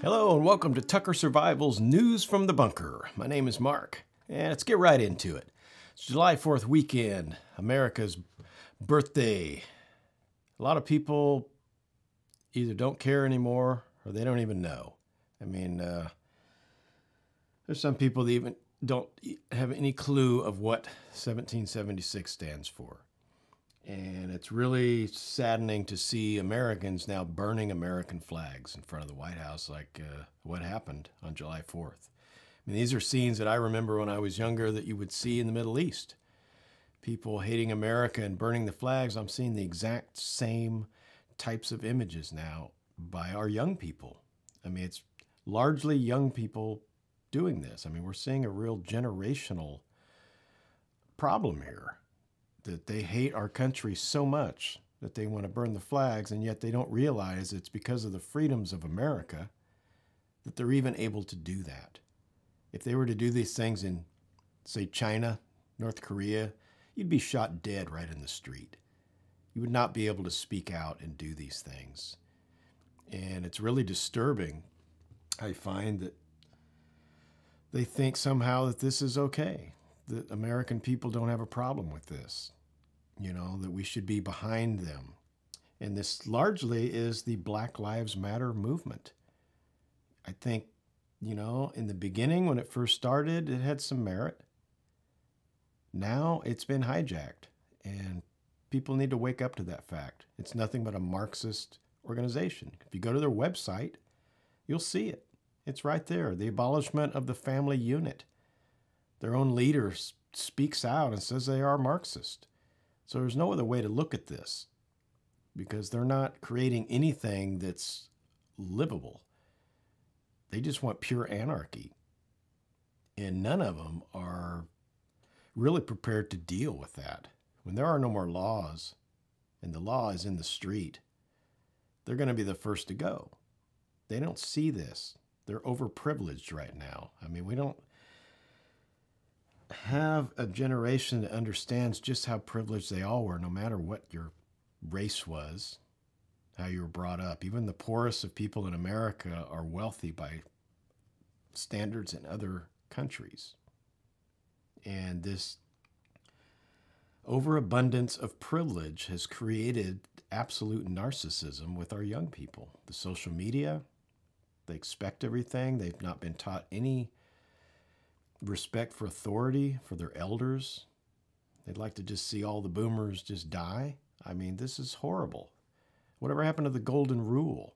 Hello and welcome to Tucker Survival's News from the Bunker. My name is Mark, and let's get right into it. It's July 4th weekend, America's birthday. A lot of people either don't care anymore or they don't even know. There's some people that even don't have any clue of what 1776 stands for. And it's really saddening to see Americans now burning American flags in front of the White House like what happened on July 4th. These are scenes that I remember when I was younger that you would see in the Middle East. People hating America and burning the flags. I'm seeing the exact same types of images now by our young people. It's largely young people doing this. We're seeing a real generational problem here. That they hate our country so much that they want to burn the flags, and yet they don't realize it's because of the freedoms of America that they're even able to do that. If they were to do these things in, say, China, North Korea, you'd be shot dead right in the street. You would not be able to speak out and do these things. And it's really disturbing. I find that they think somehow that this is okay. That American people don't have a problem with this, that we should be behind them. And this largely is the Black Lives Matter movement. I think, in the beginning when it first started, it had some merit. Now it's been hijacked, and people need to wake up to that fact. It's nothing but a Marxist organization. If you go to their website, you'll see it. It's right there, the abolishment of the family unit. Their own leader speaks out and says they are Marxist. So there's no other way to look at this because they're not creating anything that's livable. They just want pure anarchy. And none of them are really prepared to deal with that. When there are no more laws and the law is in the street, they're going to be the first to go. They don't see this. They're overprivileged right now. We don't have a generation that understands just how privileged they all were, no matter what your race was, how you were brought up. Even the poorest of people in America are wealthy by standards in other countries. And this overabundance of privilege has created absolute narcissism with our young people. The social media, they expect everything. They've not been taught any respect for authority, for their elders. They'd like to just see all the boomers just die. This is horrible. Whatever happened to the golden rule?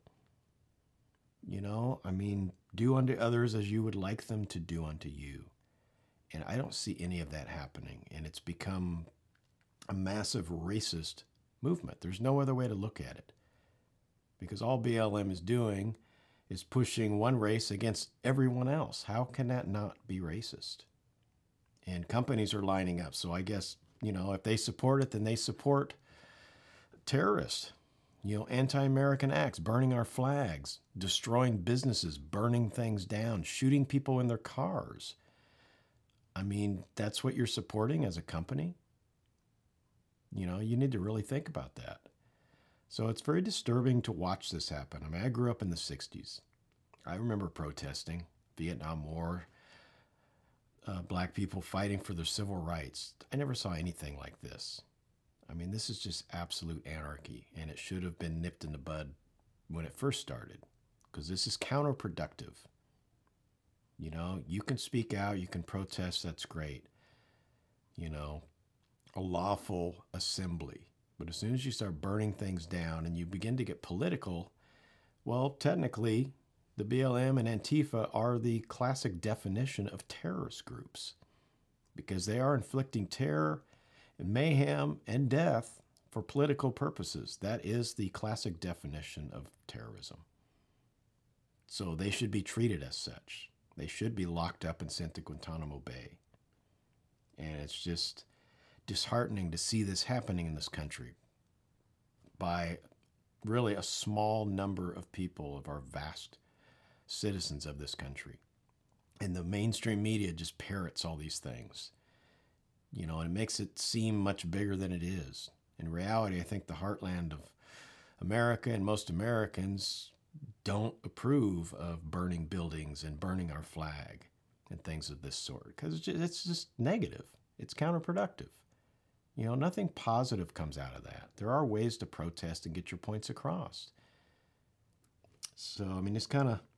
Do unto others as you would like them to do unto you. And I don't see any of that happening. And it's become a massive racist movement. There's no other way to look at it. Because all BLM is doing is pushing one race against everyone else. How can that not be racist? And companies are lining up. So I guess, if they support it, then they support terrorists, anti-American acts, burning our flags, destroying businesses, burning things down, shooting people in their cars. That's what you're supporting as a company. You need to really think about that. So it's very disturbing to watch this happen. I grew up in the 60s. I remember protesting, Vietnam War, black people fighting for their civil rights. I never saw anything like this. This is just absolute anarchy, and it should have been nipped in the bud when it first started, because this is counterproductive. You can speak out, you can protest, that's great. A lawful assembly. But as soon as you start burning things down and you begin to get political, well, technically, the BLM and Antifa are the classic definition of terrorist groups because they are inflicting terror and mayhem and death for political purposes. That is the classic definition of terrorism. So they should be treated as such. They should be locked up and sent to Guantanamo Bay. And it's just disheartening to see this happening in this country by really a small number of people, of our vast citizens of this country. And the mainstream media just parrots all these things, and it makes it seem much bigger than it is. In reality, I think the heartland of America and most Americans don't approve of burning buildings and burning our flag and things of this sort because it's just negative. It's counterproductive. Nothing positive comes out of that. There are ways to protest and get your points across. So, it's kind of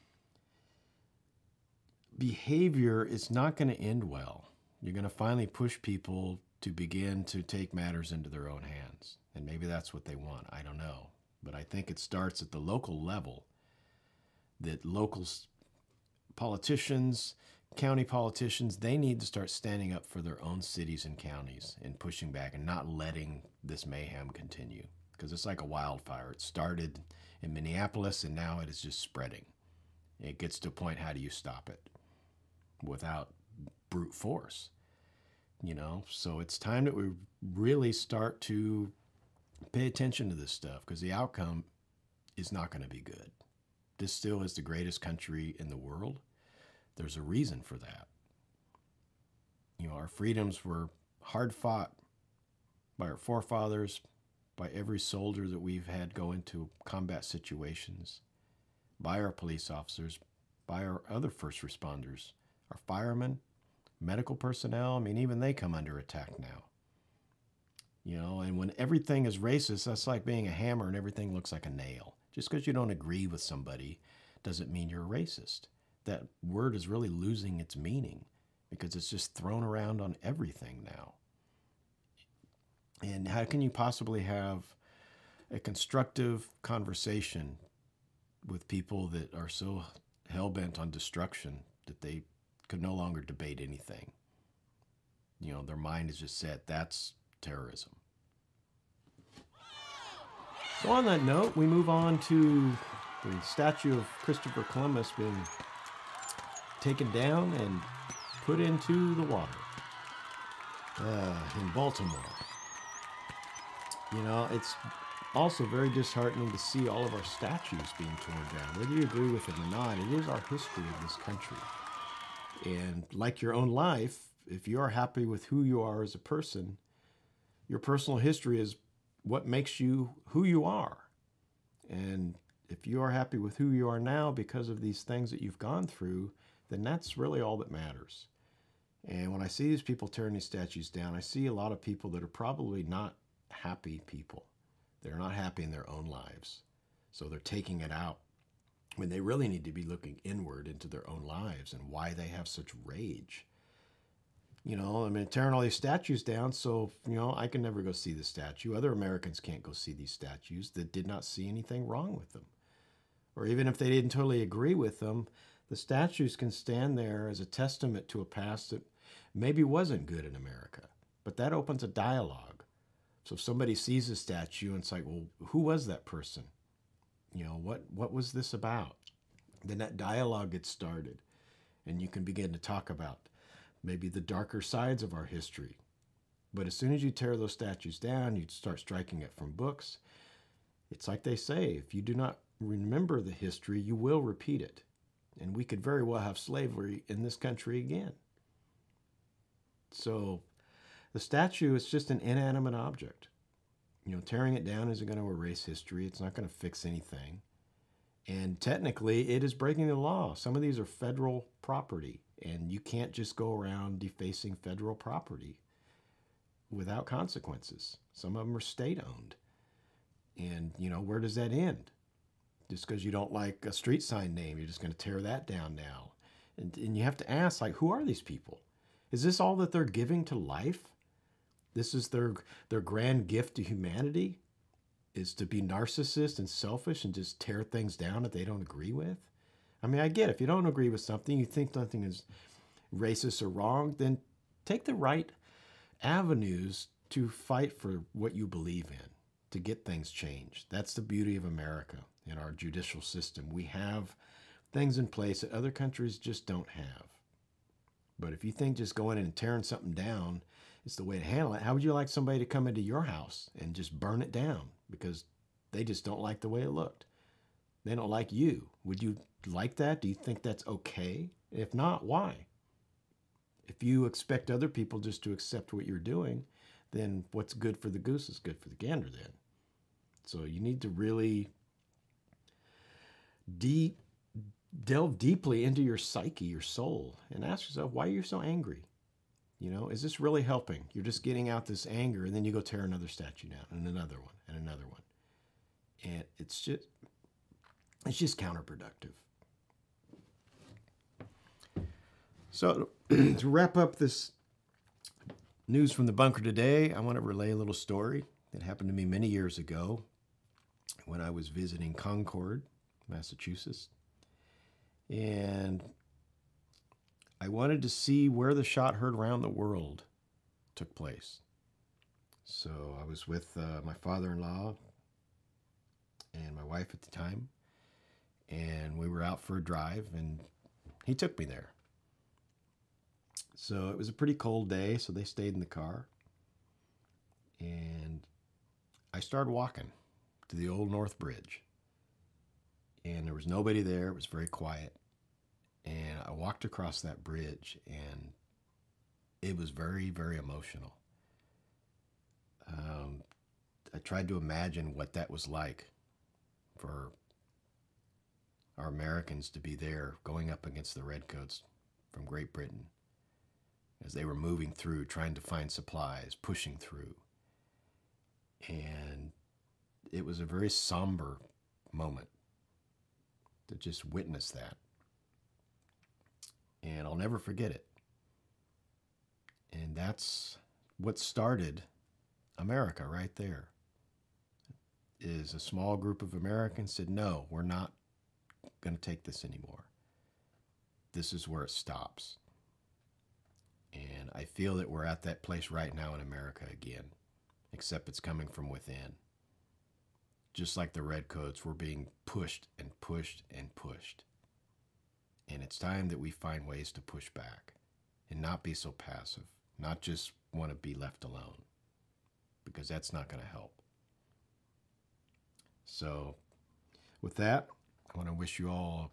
behavior is not going to end well. You're going to finally push people to begin to take matters into their own hands. And maybe that's what they want. I don't know. But I think it starts at the local level, that local politicians, county politicians, they need to start standing up for their own cities and counties and pushing back and not letting this mayhem continue. Because it's like a wildfire. It started in Minneapolis and now it is just spreading. It gets to a point, how do you stop it without brute force? So it's time that we really start to pay attention to this stuff because the outcome is not going to be good. This still is the greatest country in the world. There's a reason for that. Our freedoms were hard fought by our forefathers, by every soldier that we've had go into combat situations, by our police officers, by our other first responders, our firemen, medical personnel. Even they come under attack now. And when everything is racist, that's like being a hammer and everything looks like a nail. Just because you don't agree with somebody doesn't mean you're a racist. That word is really losing its meaning because it's just thrown around on everything now. And how can you possibly have a constructive conversation with people that are so hell-bent on destruction that they could no longer debate anything? Their mind is just set. That's terrorism. So on that note, we move on to the statue of Christopher Columbus being taken down and put into the water in Baltimore. It's also very disheartening to see all of our statues being torn down. Whether you agree with it or not, it is our history of this country. And like your own life, if you are happy with who you are as a person, your personal history is what makes you who you are. And if you are happy with who you are now because of these things that you've gone through, then that's really all that matters. And when I see these people tearing these statues down, I see a lot of people that are probably not happy people. They're not happy in their own lives. So they're taking it out when they really need to be looking inward into their own lives and why they have such rage. Tearing all these statues down, so, I can never go see the statue. Other Americans can't go see these statues that did not see anything wrong with them. Or even if they didn't totally agree with them, the statues can stand there as a testament to a past that maybe wasn't good in America. But that opens a dialogue. So if somebody sees a statue and it's like, well, who was that person? What was this about? Then that dialogue gets started. And you can begin to talk about maybe the darker sides of our history. But as soon as you tear those statues down, you start striking it from books. It's like they say, if you do not remember the history, you will repeat it. And we could very well have slavery in this country again. So the statue is just an inanimate object. Tearing it down isn't going to erase history. It's not going to fix anything. And technically, it is breaking the law. Some of these are federal property, and you can't just go around defacing federal property without consequences. Some of them are state-owned. And, where does that end? Just because you don't like a street sign name, you're just going to tear that down now. And you have to ask, who are these people? Is this all that they're giving to life? This is their grand gift to humanity? Is to be narcissist and selfish and just tear things down that they don't agree with? I get it. If you don't agree with something, you think something is racist or wrong, then take the right avenues to fight for what you believe in, to get things changed. That's the beauty of America and our judicial system. We have things in place that other countries just don't have. But if you think just going in and tearing something down is the way to handle it, how would you like somebody to come into your house and just burn it down because they just don't like the way it looked? They don't like you. Would you like that? Do you think that's okay? If not, why? If you expect other people just to accept what you're doing, then what's good for the goose is good for the gander then. So you need to really delve deeply into your psyche, your soul, and ask yourself, why are you so angry? Is this really helping? You're just getting out this anger, and then you go tear another statue down, and another one, and another one. And it's just counterproductive. So to wrap up this news from the bunker today, I want to relay a little story that happened to me many years ago when I was visiting Concord, Massachusetts. And I wanted to see where the shot heard around the world took place. So I was with my father-in-law and my wife at the time, and we were out for a drive, and he took me there. So it was a pretty cold day, so they stayed in the car, and I started walking to the Old North Bridge, and there was nobody there. It was very quiet, and I walked across that bridge, and it was very, very emotional. I tried to imagine what that was like for our Americans to be there going up against the Redcoats from Great Britain as they were moving through, trying to find supplies, pushing through. And it was a very somber moment to just witness that. And I'll never forget it. And that's what started America right there. Is a small group of Americans said, no, we're not going to take this anymore. This is where it stops. And I feel that we're at that place right now in America again, except it's coming from within. Just like the Redcoats, we're being pushed and pushed and pushed. And it's time that we find ways to push back and not be so passive, not just want to be left alone, because that's not going to help. So with that, I want to wish you all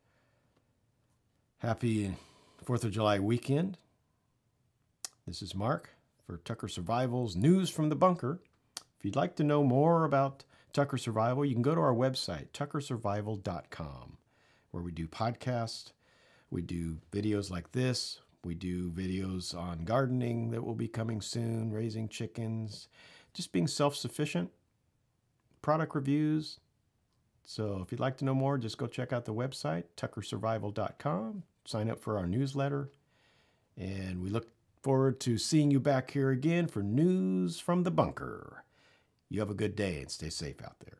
a happy 4th of July weekend. This is Mark for Tucker Survival's News from the Bunker. If you'd like to know more about Tucker Survival, you can go to our website, tuckersurvival.com, where we do podcasts, we do videos like this, we do videos on gardening that will be coming soon, raising chickens, just being self-sufficient, product reviews. So if you'd like to know more, just go check out the website, tuckersurvival.com, sign up for our newsletter, and we look forward to seeing you back here again for News from the Bunker. You have a good day and stay safe out there.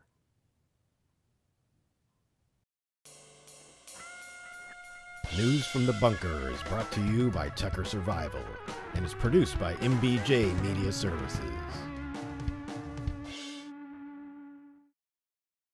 News from the Bunker is brought to you by Tucker Survival and is produced by MBJ Media Services.